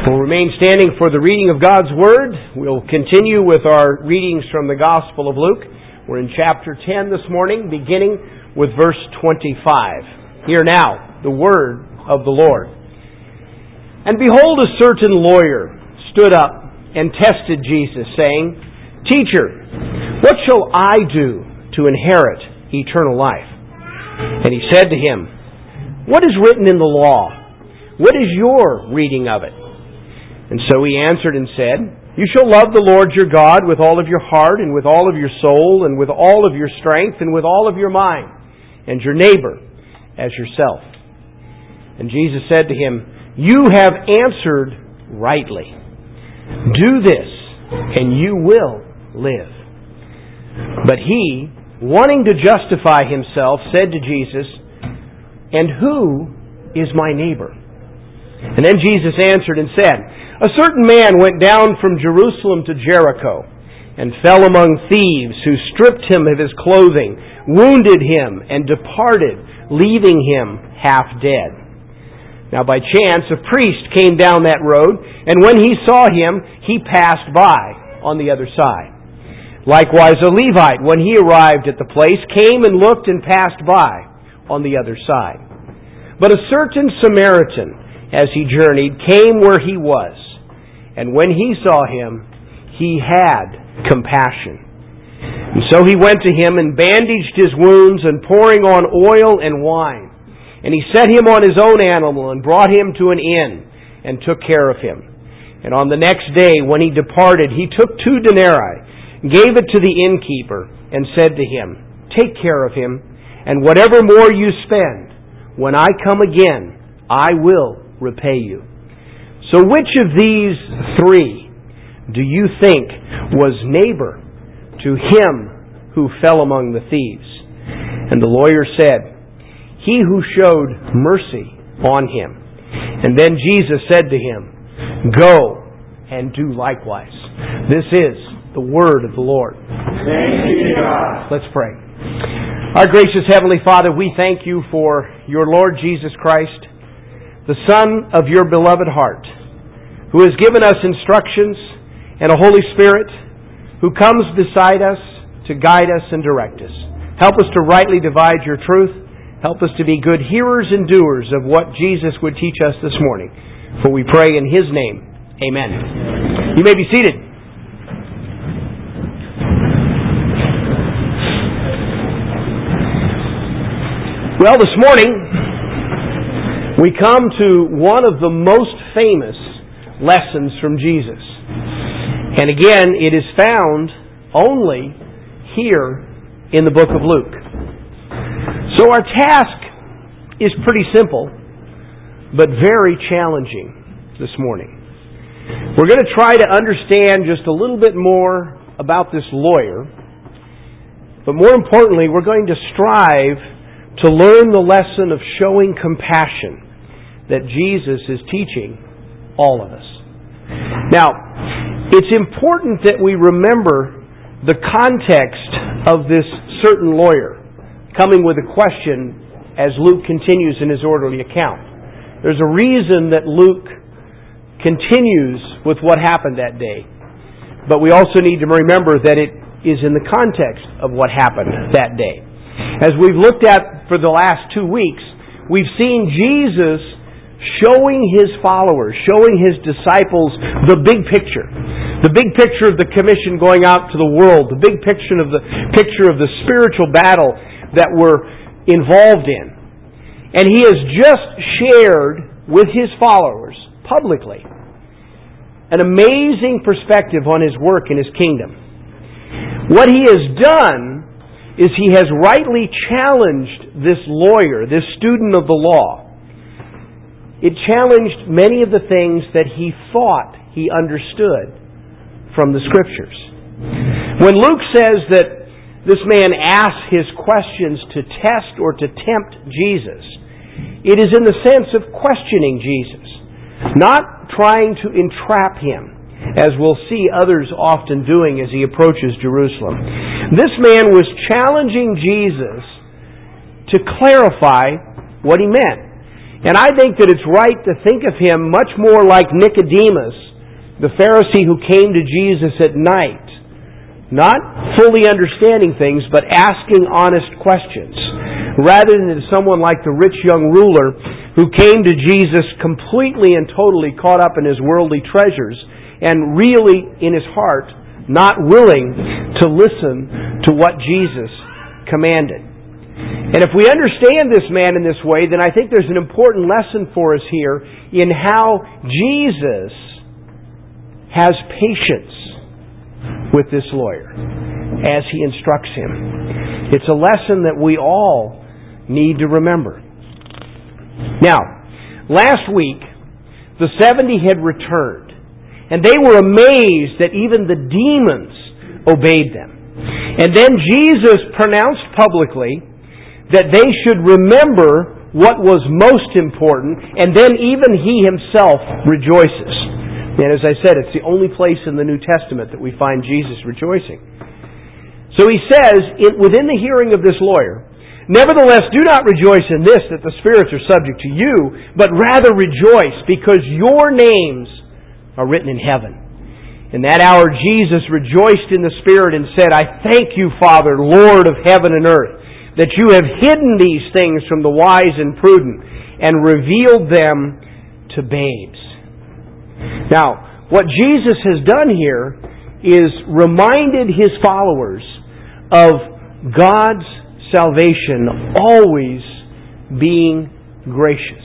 We'll remain standing for the reading of God's Word. We'll continue with our readings from the Gospel of Luke. We're in chapter 10 this morning, beginning with verse 25. Hear now the Word of the Lord. And behold, a certain lawyer stood up and tested Jesus, saying, Teacher, what shall I do to inherit eternal life? And he said to him, What is written in the law? What is your reading of it? And so he answered and said, You shall love the Lord your God with all of your heart and with all of your soul and with all of your strength and with all of your mind, and your neighbor as yourself. And Jesus said to him, You have answered rightly. Do this, and you will live. But he, wanting to justify himself, said to Jesus, And who is my neighbor? And then Jesus answered and said, A certain man went down from Jerusalem to Jericho and fell among thieves who stripped him of his clothing, wounded him, and departed, leaving him half dead. Now by chance a priest came down that road, and when he saw him, he passed by on the other side. Likewise a Levite, when he arrived at the place, came and looked and passed by on the other side. But a certain Samaritan, as he journeyed, came where he was. And when he saw him, he had compassion. And so he went to him and bandaged his wounds, and pouring on oil and wine. And he set him on his own animal and brought him to an inn and took care of him. And on the next day, when he departed, he took 2 denarii, gave it to the innkeeper, and said to him, Take care of him, and whatever more you spend, when I come again, I will repay you. So which of these 3 do you think was neighbor to him who fell among the thieves? And the lawyer said, He who showed mercy on him. And then Jesus said to him, Go and do likewise. This is the word of the Lord. Thanks be to God. Let's pray. Our gracious Heavenly Father, we thank you for your Lord Jesus Christ, the Son of your beloved heart, who has given us instructions and a Holy Spirit who comes beside us to guide us and direct us. Help us to rightly divide your truth. Help us to be good hearers and doers of what Jesus would teach us this morning. For we pray in His name. Amen. You may be seated. Well, this morning we come to one of the most famous lessons from Jesus. And again, it is found only here in the book of Luke. So our task is pretty simple, but very challenging this morning. We're going to try to understand just a little bit more about this lawyer, but more importantly, we're going to strive to learn the lesson of showing compassion that Jesus is teaching all of us. Now, it's important that we remember the context of this certain lawyer coming with a question as Luke continues in his orderly account. There's a reason that Luke continues with what happened that day. But we also need to remember that it is in the context of what happened that day. As we've looked at for the last 2 weeks, we've seen Jesus showing His followers, showing His disciples the big picture. The big picture of the commission going out to the world. The big picture of the spiritual battle that we're involved in. And He has just shared with His followers publicly an amazing perspective on His work in His kingdom. What He has done is He has rightly challenged this lawyer, this student of the law. It challenged many of the things that he thought he understood from the Scriptures. When Luke says that this man asked his questions to test or to tempt Jesus, it is in the sense of questioning Jesus, not trying to entrap Him, as we'll see others often doing as He approaches Jerusalem. This man was challenging Jesus to clarify what He meant. And I think that it's right to think of him much more like Nicodemus, the Pharisee who came to Jesus at night, not fully understanding things, but asking honest questions, rather than someone like the rich young ruler who came to Jesus completely and totally caught up in his worldly treasures and really, in his heart, not willing to listen to what Jesus commanded. And if we understand this man in this way, then I think there's an important lesson for us here in how Jesus has patience with this lawyer as he instructs him. It's a lesson that we all need to remember. Now, last week, the 70 had returned, and they were amazed that even the demons obeyed them. And then Jesus pronounced publicly that they should remember what was most important, and then even he himself rejoices. And as I said, it's the only place in the New Testament that we find Jesus rejoicing. So he says, within the hearing of this lawyer, "Nevertheless, do not rejoice in this, that the spirits are subject to you, but rather rejoice, because your names are written in heaven." In that hour, Jesus rejoiced in the Spirit and said, "I thank you, Father, Lord of heaven and earth, that you have hidden these things from the wise and prudent and revealed them to babes." Now, what Jesus has done here is reminded His followers of God's salvation always being gracious.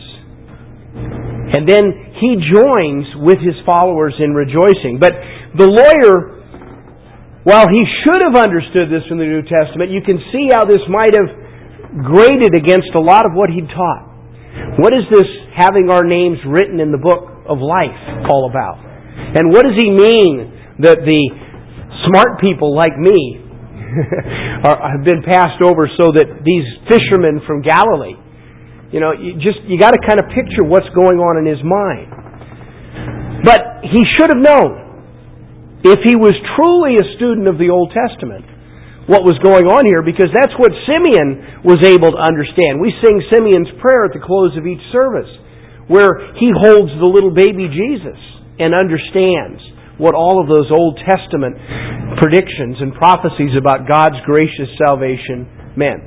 And then He joins with His followers in rejoicing. But the lawyer, while he should have understood this from the New Testament, you can see how this might have grated against a lot of what he'd taught. What is this having our names written in the book of life all about? And what does he mean that the smart people like me have been passed over so that these fishermen from Galilee, you got to kind of picture what's going on in his mind. But he should have known, if he was truly a student of the Old Testament, what was going on here, because that's what Simeon was able to understand. We sing Simeon's prayer at the close of each service, where he holds the little baby Jesus and understands what all of those Old Testament predictions and prophecies about God's gracious salvation meant.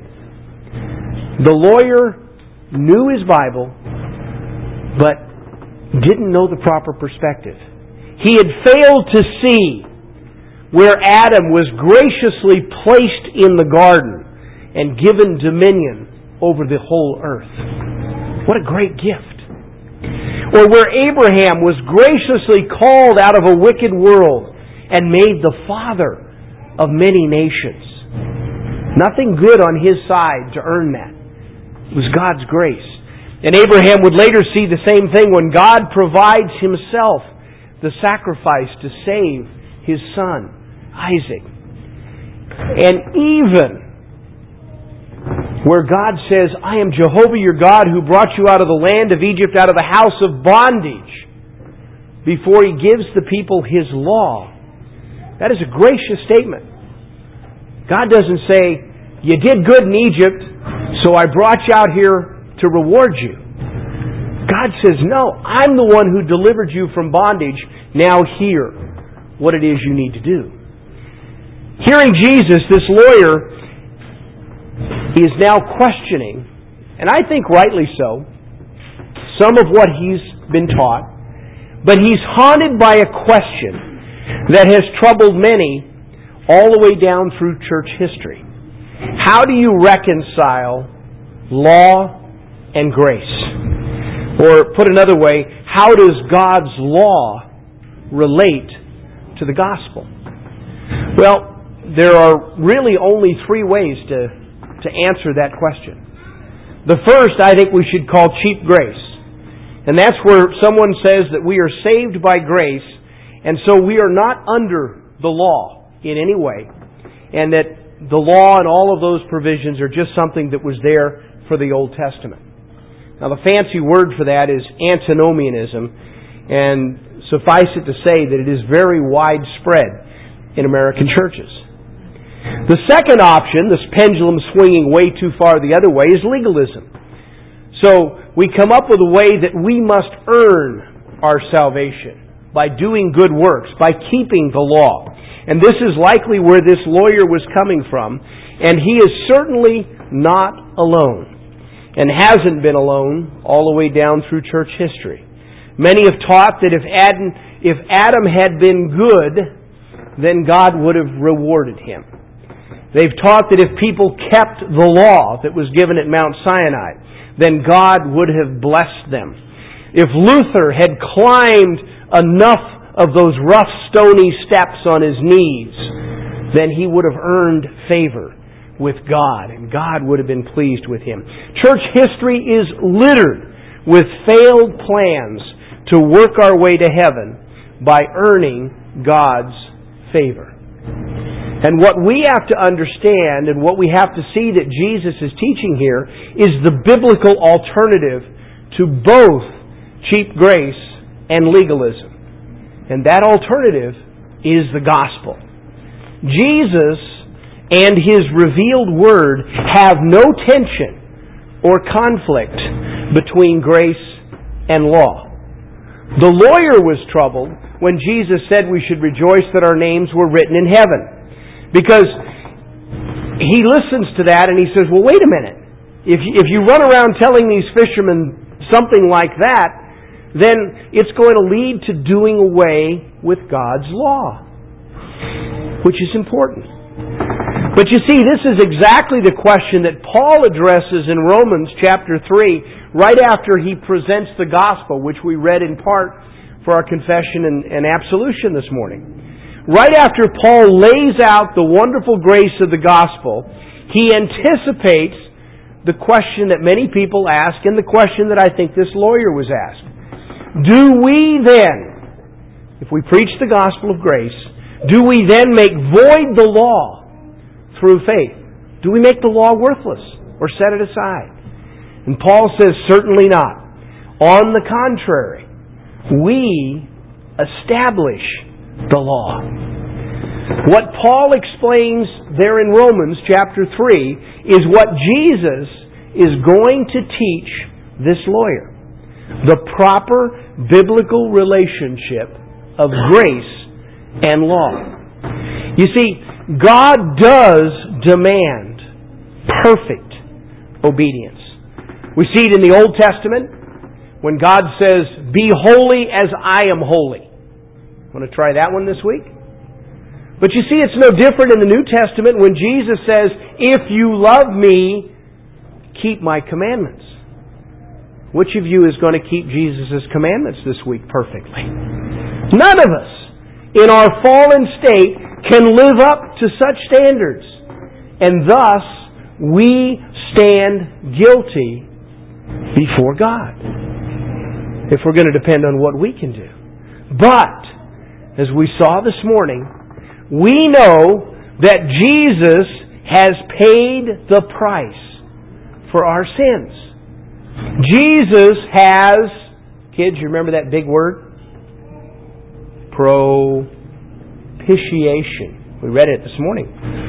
The lawyer knew his Bible, but didn't know the proper perspective. He had failed to see where Adam was graciously placed in the garden and given dominion over the whole earth. What a great gift. Or where Abraham was graciously called out of a wicked world and made the father of many nations. Nothing good on his side to earn that. It was God's grace. And Abraham would later see the same thing when God provides Himself the sacrifice to save His son, Isaac. And even where God says, "I am Jehovah your God who brought you out of the land of Egypt, out of the house of bondage," before He gives the people His law. That is a gracious statement. God doesn't say, "You did good in Egypt, so I brought you out here to reward you." God says, "No, I'm the one who delivered you from bondage. Now hear what it is you need to do." Hearing Jesus, this lawyer is now questioning, and I think rightly so, some of what he's been taught, but he's haunted by a question that has troubled many all the way down through church history. How do you reconcile law and grace? Or put another way, how does God's law relate to the gospel? Well, there are really only three ways to answer that question. The first, I think we should call cheap grace. And that's where someone says that we are saved by grace, and so we are not under the law in any way, and that the law and all of those provisions are just something that was there for the Old Testament. Now, the fancy word for that is antinomianism, and suffice it to say that it is very widespread in American churches. The second option, this pendulum swinging way too far the other way, is legalism. So we come up with a way that we must earn our salvation by doing good works, by keeping the law. And this is likely where this lawyer was coming from. And he is certainly not alone, and hasn't been alone all the way down through church history. Many have taught that if Adam had been good, then God would have rewarded him. They've taught that if people kept the law that was given at Mount Sinai, then God would have blessed them. If Luther had climbed enough of those rough, stony steps on his knees, then he would have earned favor with God, and God would have been pleased with him. Church history is littered with failed plans to work our way to heaven by earning God's favor. And what we have to understand, and what we have to see that Jesus is teaching here, is the biblical alternative to both cheap grace and legalism. And that alternative is the gospel. Jesus and His revealed Word have no tension or conflict between grace and law. The lawyer was troubled when Jesus said we should rejoice that our names were written in heaven. Because he listens to that and he says, well, wait a minute. If you run around telling these fishermen something like that, then it's going to lead to doing away with God's law, which is important. But you see, this is exactly the question that Paul addresses in Romans chapter 3, right after he presents the gospel, which we read in part for our confession and absolution this morning. Right after Paul lays out the wonderful grace of the gospel, he anticipates the question that many people ask, and the question that I think this lawyer was asked. Do we then, if we preach the gospel of grace, do we then make void the law through faith? Do we make the law worthless or set it aside? And Paul says, certainly not. On the contrary, we establish the law. What Paul explains there in Romans chapter 3 is what Jesus is going to teach this lawyer. The proper biblical relationship of grace and law. You see, God does demand perfect obedience. We see it in the Old Testament when God says, be holy as I am holy. Want to try that one this week? But you see, it's no different in the New Testament when Jesus says, if you love me, keep my commandments. Which of you is going to keep Jesus' commandments this week perfectly? None of us in our fallen state can live up to such standards. And thus, we stand guilty before God, if we're going to depend on what we can do. But, as we saw this morning, we know that Jesus has paid the price for our sins. Jesus has, kids, you remember that big word? Propitiation. We read it this morning.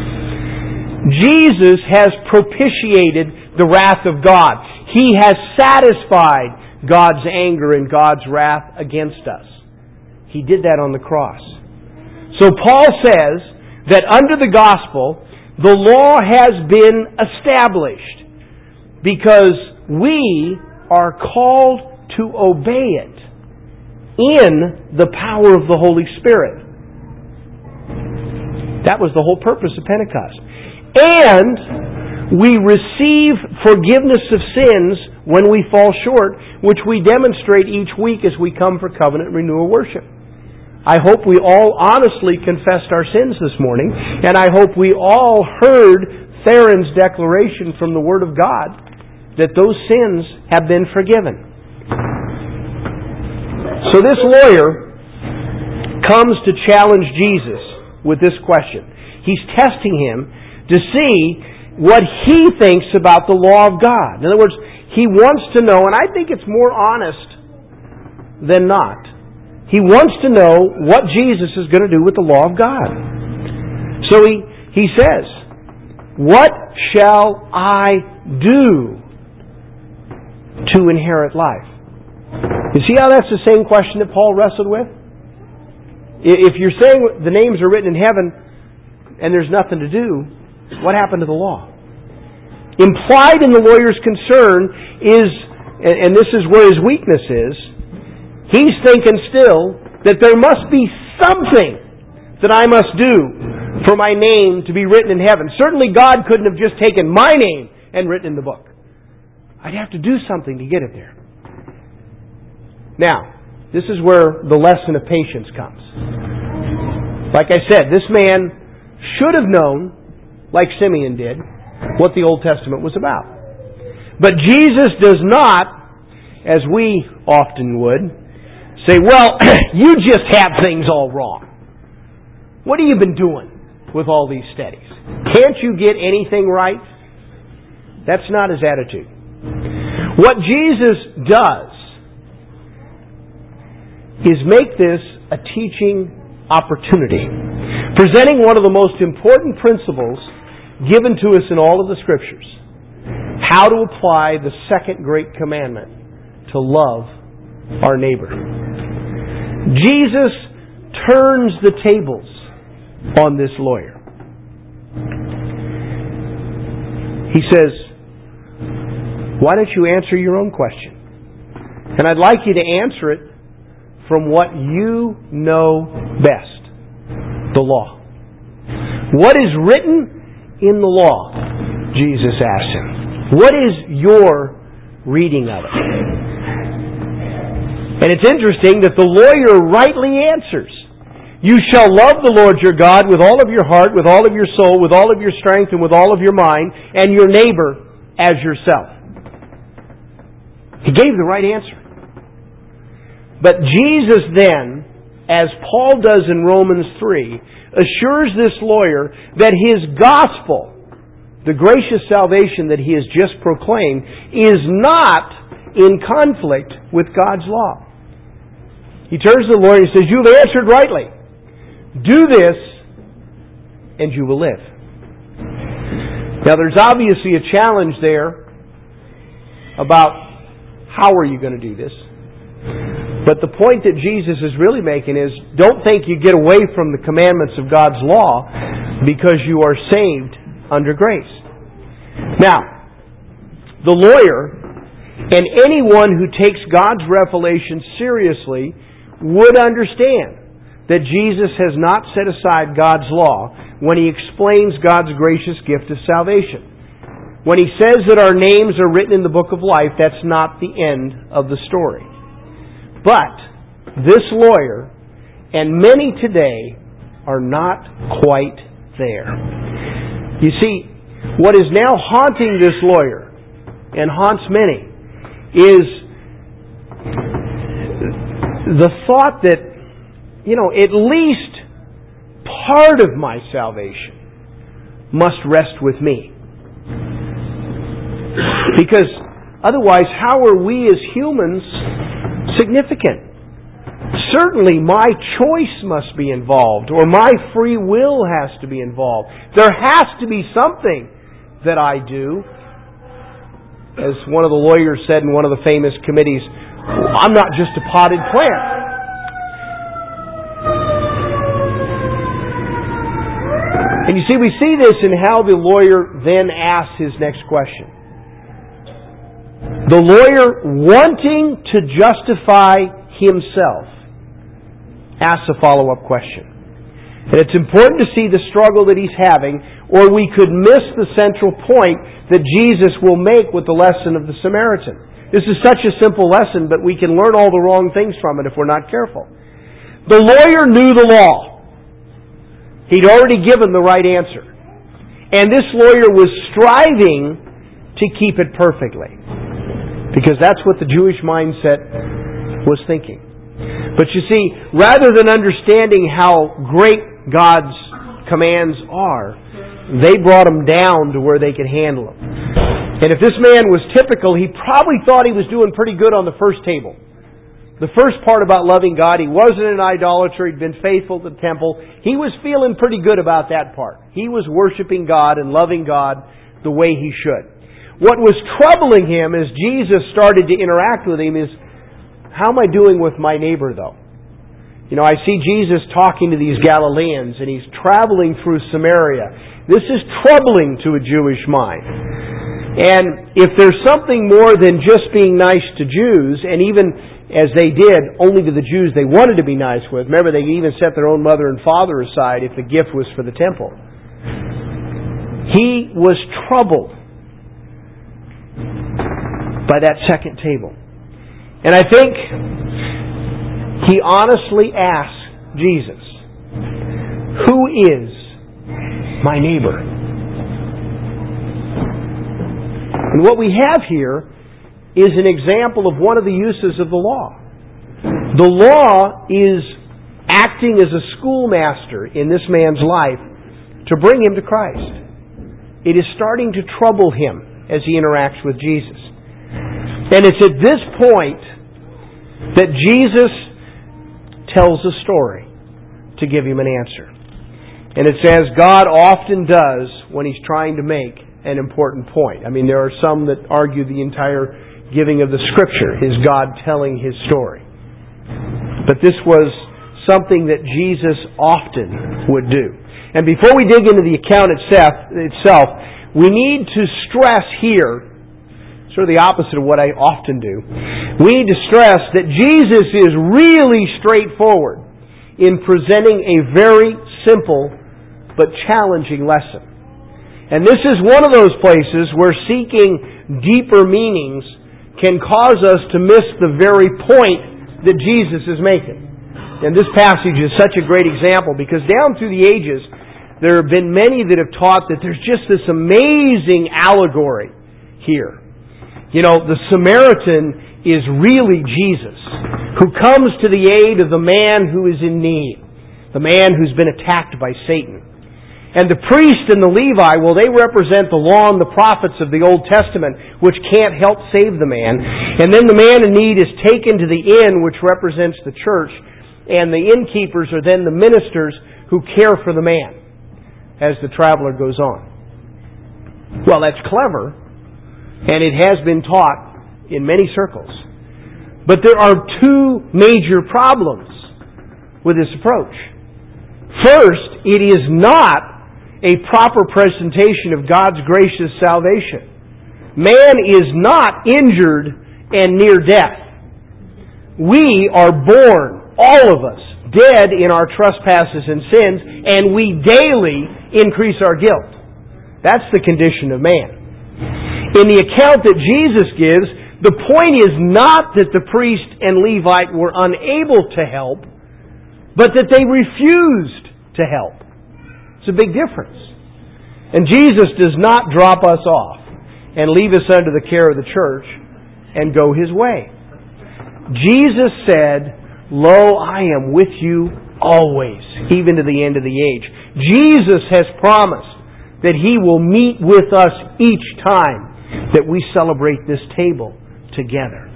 Jesus has propitiated the wrath of God. He has satisfied God's anger and God's wrath against us. He did that on the cross. So Paul says that under the gospel, the law has been established because we are called to obey it in the power of the Holy Spirit. That was the whole purpose of Pentecost. And we receive forgiveness of sins when we fall short, which we demonstrate each week as we come for covenant renewal worship. I hope we all honestly confessed our sins this morning, and I hope we all heard Theron's declaration from the Word of God that those sins have been forgiven. So this lawyer comes to challenge Jesus with this question. He's testing him to see what he thinks about the law of God. In other words, he wants to know, and I think it's more honest than not, he wants to know what Jesus is going to do with the law of God. So he says, what shall I do to inherit life? You see how that's the same question that Paul wrestled with? If you're saying the names are written in heaven and there's nothing to do, what happened to the law? Implied in the lawyer's concern is, and this is where his weakness is, he's thinking still that there must be something that I must do for my name to be written in heaven. Certainly God couldn't have just taken my name and written in the book. I'd have to do something to get it there. Now, this is where the lesson of patience comes. Like I said, this man should have known, like Simeon did, what the Old Testament was about. But Jesus does not, as we often would, say, well, you just have things all wrong. What have you been doing with all these studies? Can't you get anything right? That's not his attitude. What Jesus does is make this a teaching opportunity, presenting one of the most important principles given to us in all of the Scriptures: how to apply the second great commandment to love our neighbor. Jesus turns the tables on this lawyer. He says, why don't you answer your own question? And I'd like you to answer it from what you know best, the law. What is written in the law? Jesus asked him. What is your reading of it? And it's interesting that the lawyer rightly answers, you shall love the Lord your God with all of your heart, with all of your soul, with all of your strength, and with all of your mind, and your neighbor as yourself. He gave the right answer. But Jesus then, as Paul does in Romans 3, assures this lawyer that his gospel, the gracious salvation that he has just proclaimed, is not in conflict with God's law. He turns to the lawyer and says, you've answered rightly. Do this, and you will live. Now there's obviously a challenge there about how are you going to do this. But the point that Jesus is really making is, don't think you get away from the commandments of God's law because you are saved under grace. Now, the lawyer and anyone who takes God's revelation seriously would understand that Jesus has not set aside God's law when He explains God's gracious gift of salvation. When He says that our names are written in the book of life, that's not the end of the story. But this lawyer and many today are not quite there. You see, what is now haunting this lawyer and haunts many is the thought that, at least part of my salvation must rest with me. Because otherwise, how are we as humans significant? Certainly my choice must be involved, or my free will has to be involved. There has to be something that I do. As one of the lawyers said in one of the famous committees, I'm not just a potted plant. And you see, we see this in how the lawyer then asks his next question. The lawyer, wanting to justify himself, asks a follow-up question. And it's important to see the struggle that he's having, or we could miss the central point that Jesus will make with the lesson of the Samaritan. This is such a simple lesson, but we can learn all the wrong things from it if we're not careful. The lawyer knew the law. He'd already given the right answer. And this lawyer was striving to keep it perfectly, because that's what the Jewish mindset was thinking. But you see, rather than understanding how great God's commands are, they brought them down to where they could handle them. And if this man was typical, he probably thought he was doing pretty good on the first table. The first part about loving God, he wasn't an idolater, he'd been faithful to the temple. He was feeling pretty good about that part. He was worshiping God and loving God the way he should. what was troubling him as Jesus started to interact with him is, how am I doing with my neighbor, though? You know, I see Jesus talking to these Galileans, and He's traveling through Samaria. This is troubling to a Jewish mind. And if there's something more than just being nice to Jews, and even as they did, only to the Jews they wanted to be nice with. Remember, they even set their own mother and father aside if the gift was for the temple. He was troubled by that second table. And I think he honestly asked Jesus, who is my neighbor? And what we have here is an example of one of the uses of the law. The law is acting as a schoolmaster in this man's life to bring him to Christ. It is starting to trouble him as he interacts with Jesus. And it's at this point that Jesus tells a story to give him an answer. And it's as God often does when He's trying to make an important point. I mean, there are some that argue the entire giving of the Scripture is God telling His story. But this was something that Jesus often would do. And before we dig into the account itself, we need to stress here, sort of the opposite of what I often do, we need to stress that Jesus is really straightforward in presenting a very simple but challenging lesson. And this is one of those places where seeking deeper meanings can cause us to miss the very point that Jesus is making. And this passage is such a great example because down through the ages, there have been many that have taught that there's just this amazing allegory here. You know, the Samaritan is really Jesus, who comes to the aid of the man who is in need, the man who's been attacked by Satan. And the priest and the Levi, well, they represent the law and the prophets of the Old Testament, which can't help save the man. And then the man in need is taken to the inn, which represents the church, and the innkeepers are then the ministers who care for the man as the traveler goes on. Well, that's clever, and it has been taught in many circles. But there are two major problems with this approach. First, it is not a proper presentation of God's gracious salvation. Man is not injured and near death. We are born, all of us, dead in our trespasses and sins, and we daily increase our guilt. That's the condition of man. In the account that Jesus gives, the point is not that the priest and Levite were unable to help, but that they refused to help. It's a big difference. And Jesus does not drop us off and leave us under the care of the church and go His way. Jesus said, "Lo, I am with you always, even to the end of the age." Jesus has promised that He will meet with us each time that we celebrate this table together.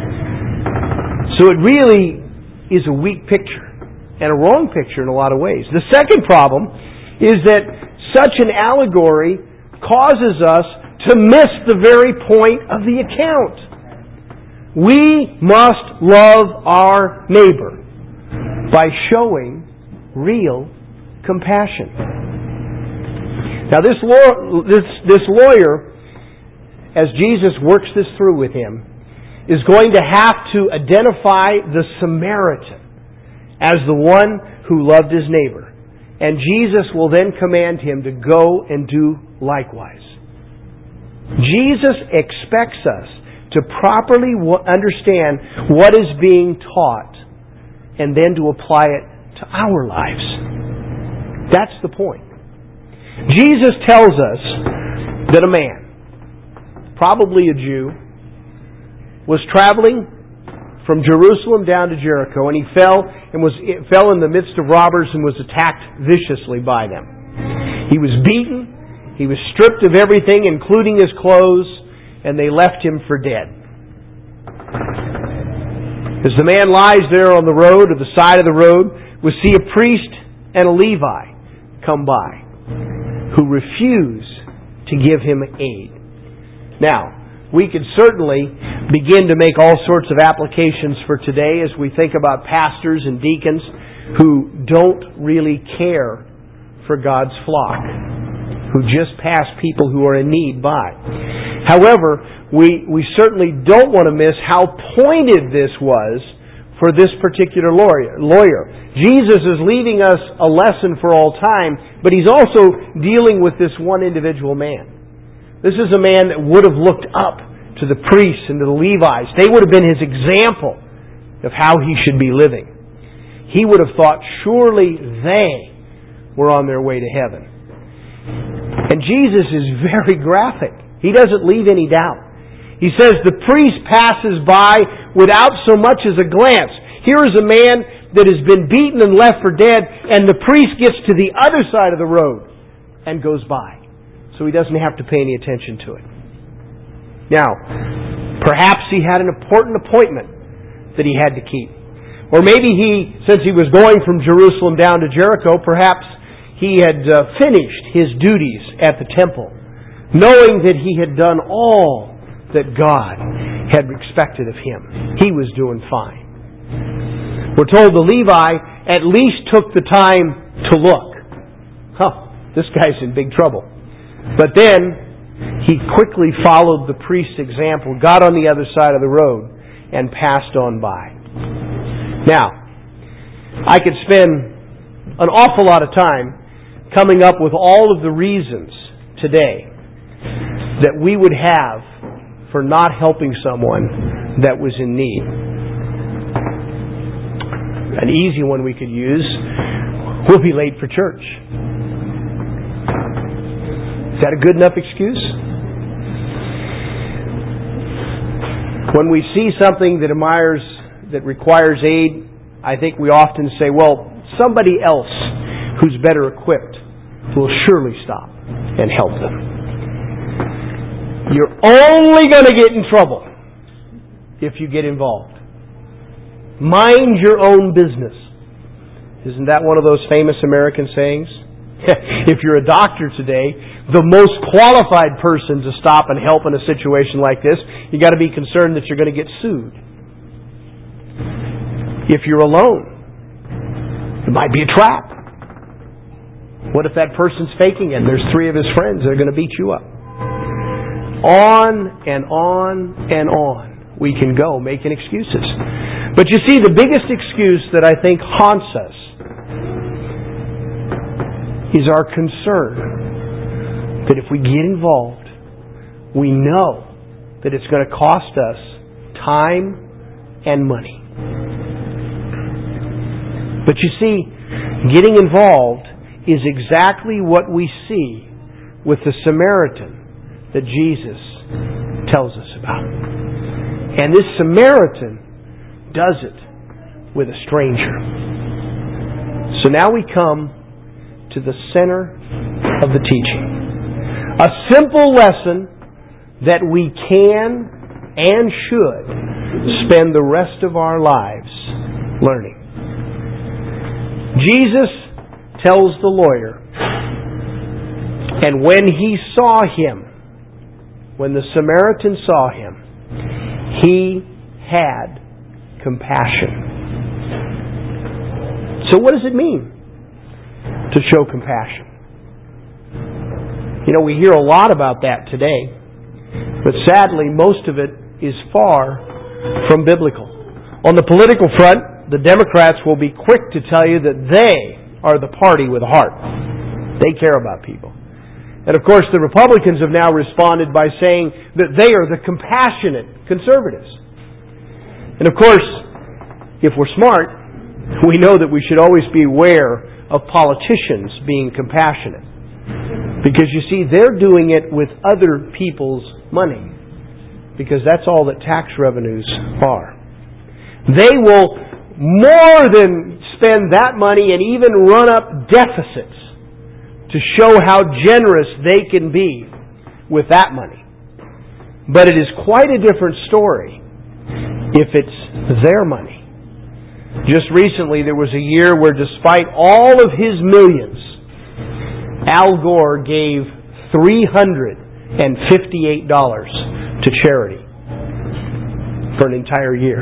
So it really is a weak picture and a wrong picture in a lot of ways. The second problem is that such an allegory causes us to miss the very point of the account. We must love our neighbor by showing real compassion. Now this lawyer, as Jesus works this through with him, is going to have to identify the Samaritan as the one who loved his neighbor. And Jesus will then command him to go and do likewise. Jesus expects us to properly understand what is being taught and then to apply it to our lives. That's the point. Jesus tells us that a man, probably a Jew, was traveling from Jerusalem down to Jericho, and he fell in the midst of robbers and was attacked viciously by them. He was beaten, he was stripped of everything, including his clothes, and they left him for dead. As the man lies there on the road, or the side of the road, we see a priest and a Levi come by, who refuse to give him aid. Now, we could certainly begin to make all sorts of applications for today as we think about pastors and deacons who don't really care for God's flock, who just pass people who are in need by. However, we certainly don't want to miss how pointed this was for this particular lawyer. Jesus is leaving us a lesson for all time, but He's also dealing with this one individual man. This is a man that would have looked up to the priests and to the Levites. They would have been his example of how he should be living. He would have thought surely they were on their way to heaven. And Jesus is very graphic. He doesn't leave any doubt. He says the priest passes by without so much as a glance. Here is a man that has been beaten and left for dead, and the priest gets to the other side of the road and goes by. So he doesn't have to pay any attention to it. Now, perhaps he had an important appointment that he had to keep. Or maybe since he was going from Jerusalem down to Jericho, perhaps he had finished his duties at the temple, knowing that he had done all that God had expected of him. He was doing fine. We're told the Levi at least took the time to look. This guy's in big trouble. But then he quickly followed the priest's example, got on the other side of the road, and passed on by. Now, I could spend an awful lot of time coming up with all of the reasons today that we would have for not helping someone that was in need. An easy one we could use: we'll be late for church. Is that a good enough excuse? When we see something that requires aid, I think we often say, well, somebody else who's better equipped will surely stop and help them. You're only going to get in trouble if you get involved. Mind your own business. Isn't that one of those famous American sayings? If you're a doctor today, the most qualified person to stop and help in a situation like this, you got to be concerned that you're going to get sued. If you're alone, it might be a trap. What if that person's faking it and there's 3 of his friends that are going to beat you up? On and on and on we can go making excuses. But you see, the biggest excuse that I think haunts us is our concern that if we get involved, we know that it's going to cost us time and money. But you see, getting involved is exactly what we see with the Samaritan that Jesus tells us about. And this Samaritan does it with a stranger. So now we come to the center of the teaching. A simple lesson that we can and should spend the rest of our lives learning. Jesus tells the lawyer, and when he saw him, when the Samaritan saw him, he had compassion. So what does it mean to show compassion? You know, we hear a lot about that today, but sadly most of it is far from biblical. On the political front, the Democrats will be quick to tell you that they are the party with a heart. They care about people. And of course, the Republicans have now responded by saying that they are the compassionate conservatives. And of course, if we're smart, we know that we should always be aware of politicians being compassionate. Because you see, they're doing it with other people's money. Because that's all that tax revenues are. They will more than spend that money and even run up deficits to show how generous they can be with that money. But it is quite a different story if it's their money. Just recently there was a year where despite all of his millions, Al Gore gave $300 and $58 to charity for an entire year.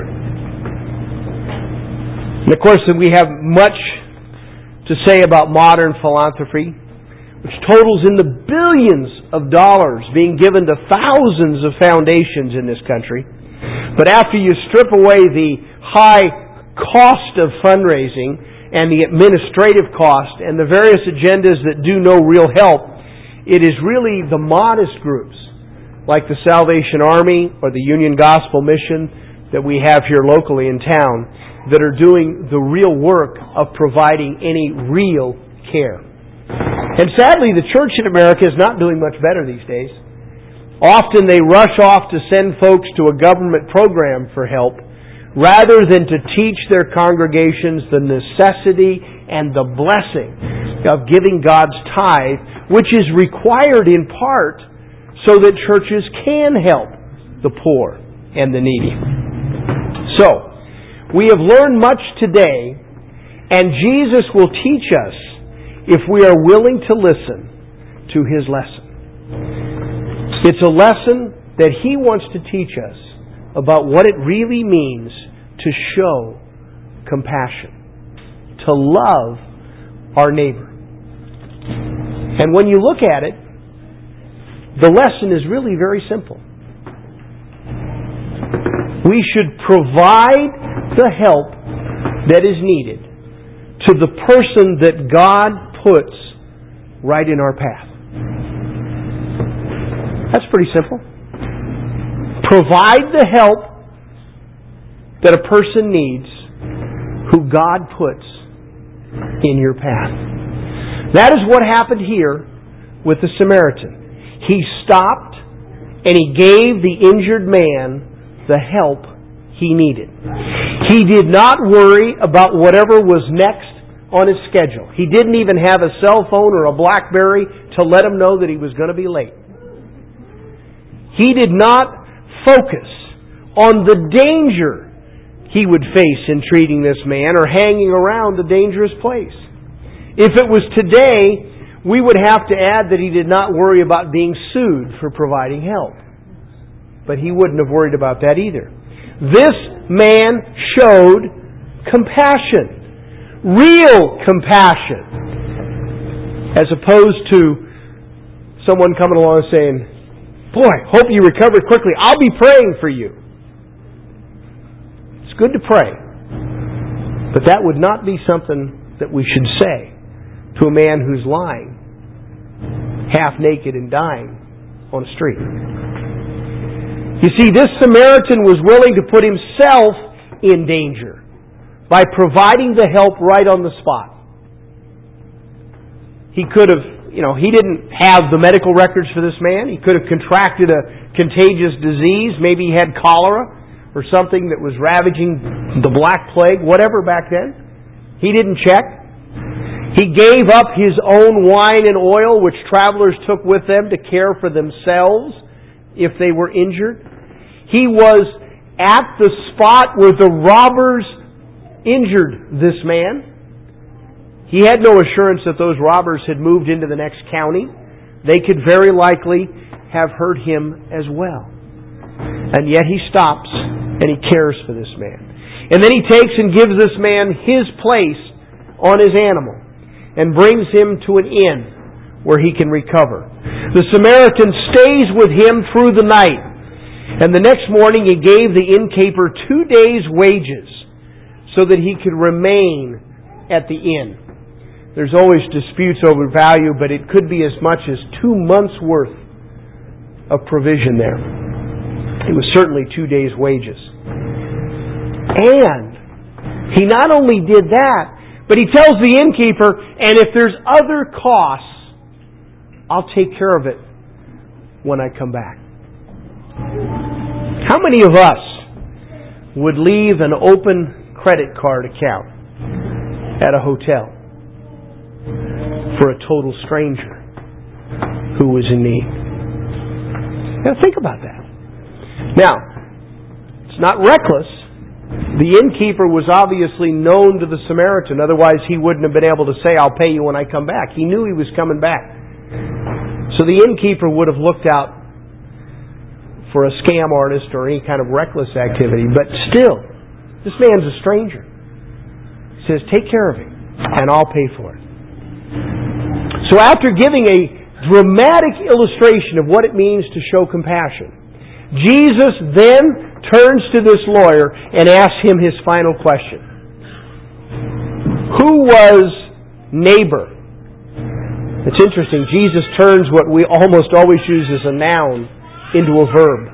And of course, we have much to say about modern philanthropy, which totals in the billions of dollars being given to thousands of foundations in this country. But after you strip away the high cost of fundraising and the administrative cost and the various agendas that do no real help, it is really the modest groups like the Salvation Army or the Union Gospel Mission that we have here locally in town that are doing the real work of providing any real care. And sadly, the church in America is not doing much better these days. Often they rush off to send folks to a government program for help rather than to teach their congregations the necessity and the blessing of giving God's tithe, which is required in part so that churches can help the poor and the needy. So, we have learned much today, and Jesus will teach us if we are willing to listen to His lesson. It's a lesson that He wants to teach us about what it really means to show compassion, to love our neighbor. And when you look at it, the lesson is really very simple. We should provide the help that is needed to the person that God puts right in our path. That's pretty simple. Provide the help that a person needs who God puts in your path. That is what happened here with the Samaritan. He stopped and he gave the injured man the help he needed. He did not worry about whatever was next on his schedule. He didn't even have a cell phone or a BlackBerry to let him know that he was going to be late. He did not focus on the danger he would face in treating this man or hanging around a dangerous place. If it was today, we would have to add that he did not worry about being sued for providing help. But he wouldn't have worried about that either. This man showed compassion, real compassion, as opposed to someone coming along and saying, "Boy, hope you recovered quickly. I'll be praying for you." It's good to pray, but that would not be something that we should say to a man who's lying, half naked and dying on a street. You see, this Samaritan was willing to put himself in danger by providing the help right on the spot. He could have, he didn't have the medical records for this man. He could have contracted a contagious disease. Maybe he had cholera or something that was ravaging the Black Plague, whatever back then. He didn't check. He gave up his own wine and oil, which travelers took with them to care for themselves if they were injured. He was at the spot where the robbers injured this man. He had no assurance that those robbers had moved into the next county. They could very likely have hurt him as well. And yet he stops and he cares for this man. And then he takes and gives this man his place on his animal and brings him to an inn where he can recover. The Samaritan stays with him through the night. And the next morning he gave the innkeeper 2 days' wages so that he could remain at the inn. There's always disputes over value, but it could be as much as 2 months' worth of provision there. It was certainly 2 days' wages. And he not only did that, but he tells the innkeeper, and if there's other costs, I'll take care of it when I come back. How many of us would leave an open credit card account at a hotel for a total stranger who was in need? Now think about that. Now, it's not reckless. The innkeeper was obviously known to the Samaritan. Otherwise, he wouldn't have been able to say, "I'll pay you when I come back." He knew he was coming back. So the innkeeper would have looked out for a scam artist or any kind of reckless activity, but still, this man's a stranger. He says, take care of him, and I'll pay for it. So after giving a dramatic illustration of what it means to show compassion, Jesus then turns to this lawyer and asks him his final question. Who was neighbor? It's interesting. Jesus turns what we almost always use as a noun into a verb.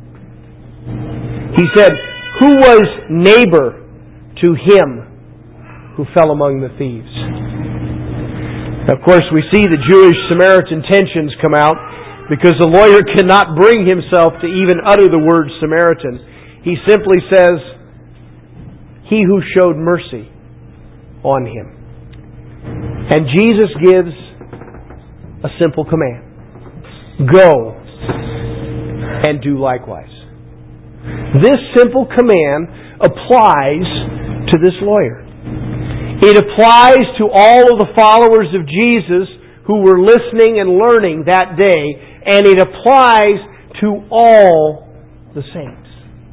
He said, who was neighbor to him who fell among the thieves? Of course, we see the Jewish-Samaritan tensions come out because the lawyer cannot bring himself to even utter the word Samaritan. He simply says, he who showed mercy on him. And Jesus gives a simple command. Go and do likewise. This simple command applies to this lawyer. It applies to all of the followers of Jesus who were listening and learning that day, and it applies to all the saints.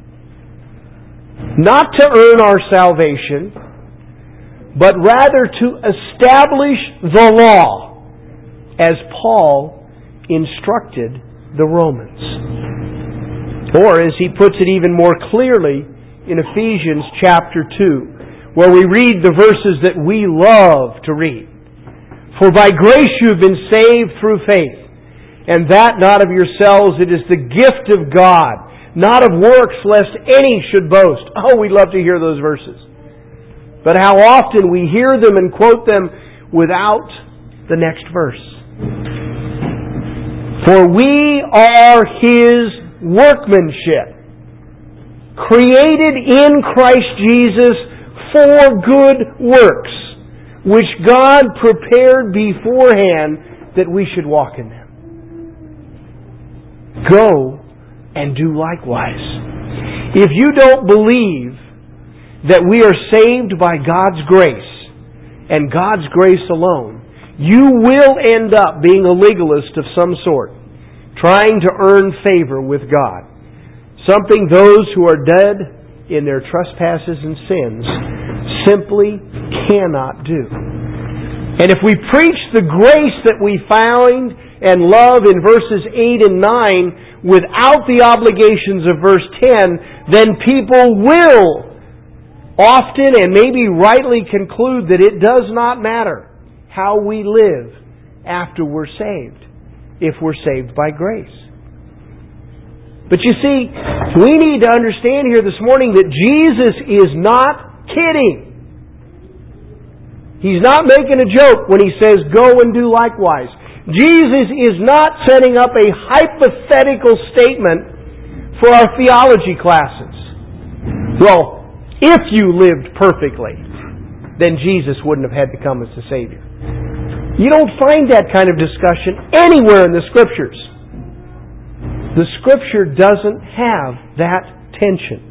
Not to earn our salvation, but rather to establish the law, as Paul instructed the Romans. Or, as he puts it even more clearly in Ephesians chapter 2, where we read the verses that we love to read. For by grace you have been saved through faith, and that not of yourselves, it is the gift of God, not of works, lest any should boast. Oh, we love to hear those verses. But how often we hear them and quote them without the next verse. For we are His workmanship, created in Christ Jesus for good works, which God prepared beforehand that we should walk in them. Go and do likewise. If you don't believe that we are saved by God's grace and God's grace alone, you will end up being a legalist of some sort, trying to earn favor with God. Something those who are dead in their trespasses and sins simply cannot do. And if we preach the grace that we find and love in verses 8 and 9 without the obligations of verse 10, then people will often and maybe rightly conclude that it does not matter how we live after we're saved, if we're saved by grace. But you see, we need to understand here this morning that Jesus is not kidding. He's not making a joke when He says, go and do likewise. Jesus is not setting up a hypothetical statement for our theology classes. Well, if you lived perfectly, then Jesus wouldn't have had to come as the Savior. You don't find that kind of discussion anywhere in the Scriptures. The Scripture doesn't have that tension.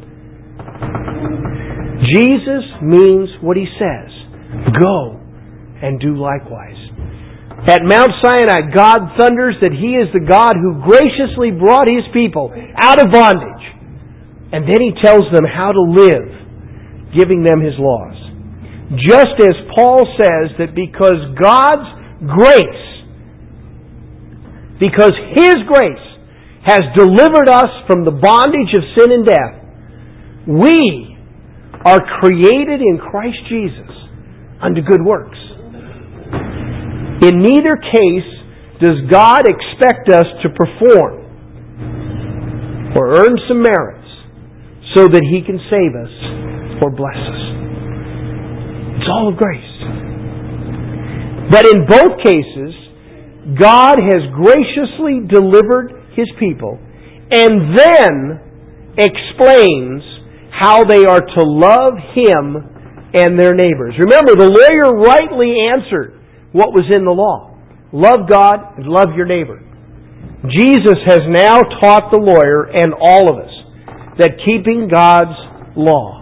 Jesus means what He says. Go and do likewise. At Mount Sinai, God thunders that He is the God who graciously brought His people out of bondage. And then He tells them how to live, giving them His laws. Just as Paul says that because God's grace, because His grace has delivered us from the bondage of sin and death, we are created in Christ Jesus unto good works. In neither case does God expect us to perform or earn some merits so that He can save us or bless us. It's all of grace. But in both cases, God has graciously delivered His people and then explains how they are to love Him and their neighbors. Remember, the lawyer rightly answered what was in the law. Love God and love your neighbor. Jesus has now taught the lawyer and all of us that keeping God's law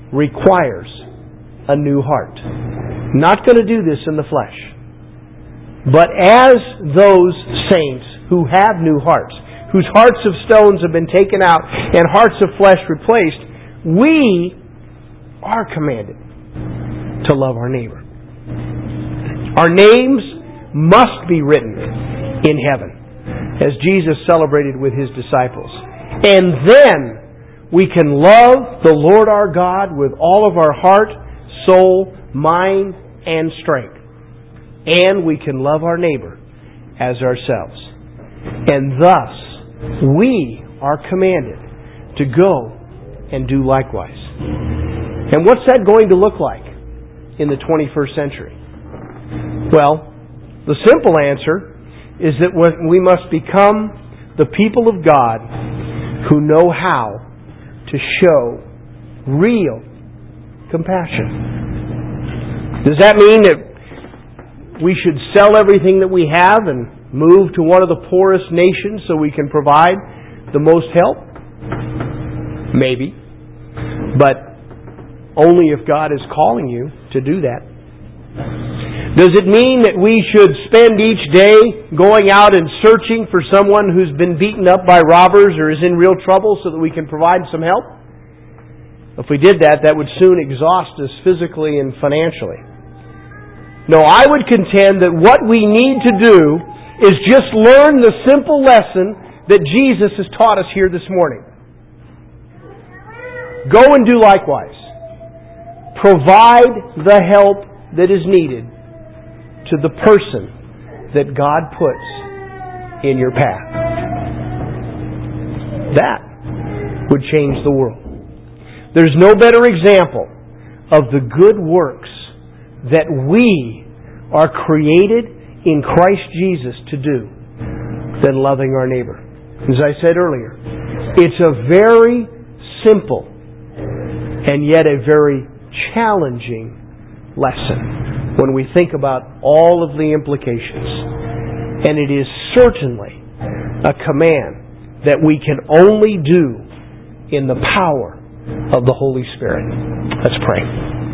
requires a new heart. Not going to do this in the flesh. But as those saints who have new hearts, whose hearts of stones have been taken out and hearts of flesh replaced, we are commanded to love our neighbor. Our names must be written in heaven, as Jesus celebrated with His disciples. And then we can love the Lord our God with all of our heart, soul, mind, and strength. And we can love our neighbor as ourselves. And thus, we are commanded to go and do likewise. And what's that going to look like in the 21st century? Well, the simple answer is that we must become the people of God who know how to show real compassion. Does that mean that we should sell everything that we have and move to one of the poorest nations so we can provide the most help? Maybe. But only if God is calling you to do that. Does it mean that we should spend each day going out and searching for someone who's been beaten up by robbers or is in real trouble so that we can provide some help? If we did that, that would soon exhaust us physically and financially. No, I would contend that what we need to do is just learn the simple lesson that Jesus has taught us here this morning. Go and do likewise. Provide the help that is needed to the person that God puts in your path. That would change the world. There's no better example of the good works that we are created in Christ Jesus to do than loving our neighbor. As I said earlier, it's a very simple and yet a very challenging lesson when we think about all of the implications. And it is certainly a command that we can only do in the power of the Holy Spirit. Let's pray.